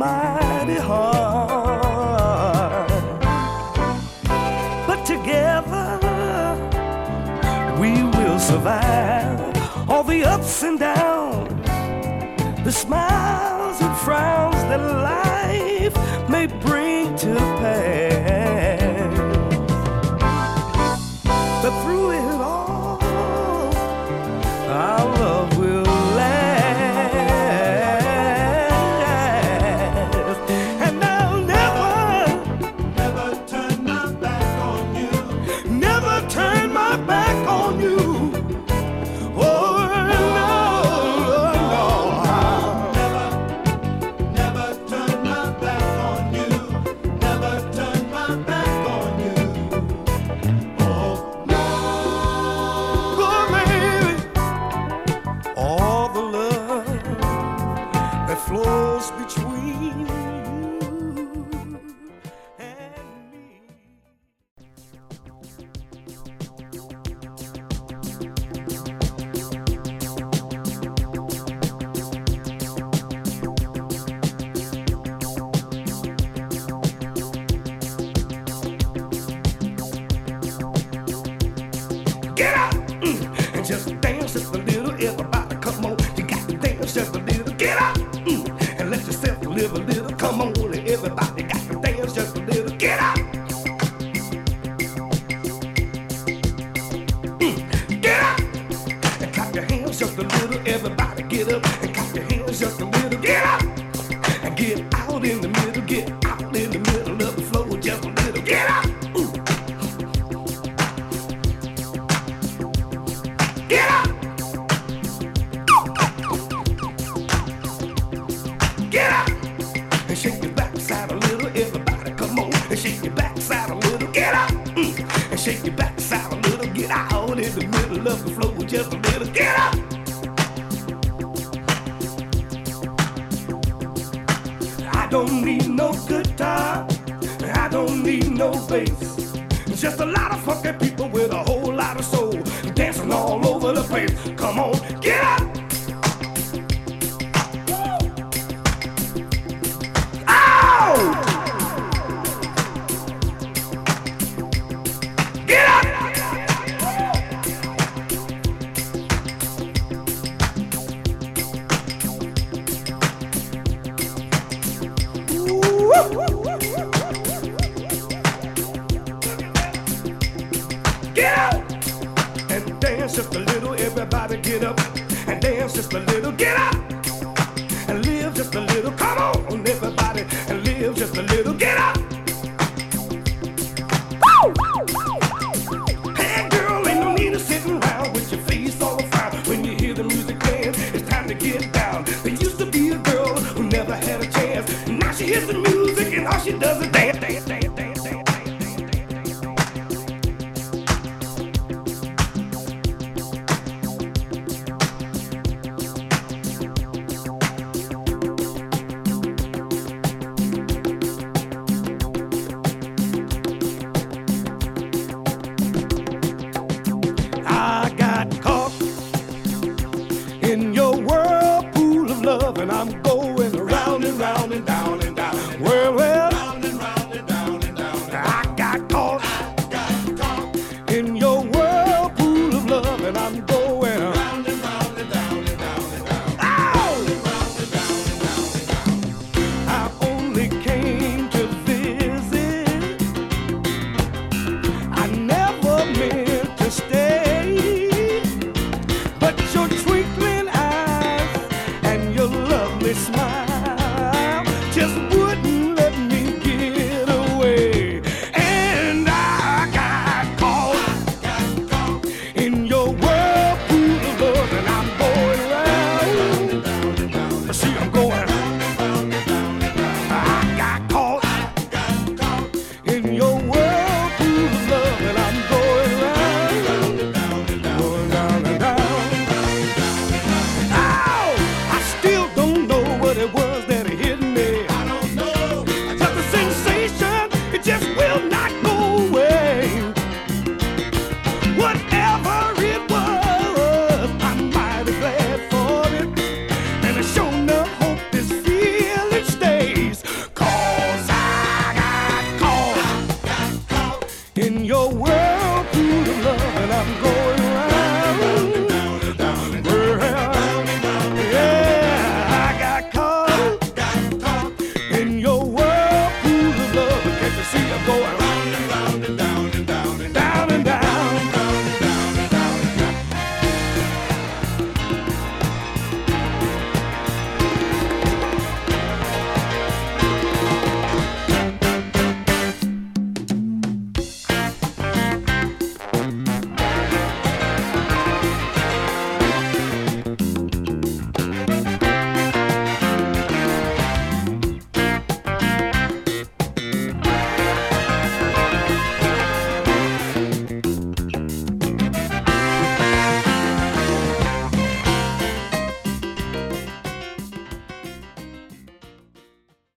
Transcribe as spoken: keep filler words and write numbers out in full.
mighty hard. But together we will survive all the ups and downs, the smiles and frowns that life may bring to pass. But through it all, our love will last. And I'll never, Never turn my back on you. never turn my back on you. Oh, no, no. Never, never turn my back on you. Never turn my back on you. Oh, no. Oh, baby, all the love that flows between you and me. Get up mm, and just dance just a little. Everybody, come on, you got to dance just a little. Get up mm, and let yourself live a little. Come on, everybody got to dance just a little. Get up, mm, get up and clap your hands just a little. Everybody, get up and clap your hands just a little. Get up and get out in the middle. Get out in the middle of the floor just a little. Get up. Ooh. Get up! Get up! And shake your backside a little. Everybody, come on and shake your backside a little. Get up! Mm. And shake your backside a little. Get out in the middle of the floor just a little. Get up! I don't need no guitar. I don't need no bass. Just a lot of funky people with a whole lot of soul dancing all over the place. Come on, get up! Ow! Get up! Get up and dance just a little. Everybody get up and dance just a little. Get up and live just a little. Come on, everybody, and live just a little. Get up. Woo! Hey girl, ain't no need of sitting around with your face all frown. When you hear the music playing, it's time to get down. There used to be a girl who never had a chance. Now she hears the music and all she does is dance, dance, dance, dance.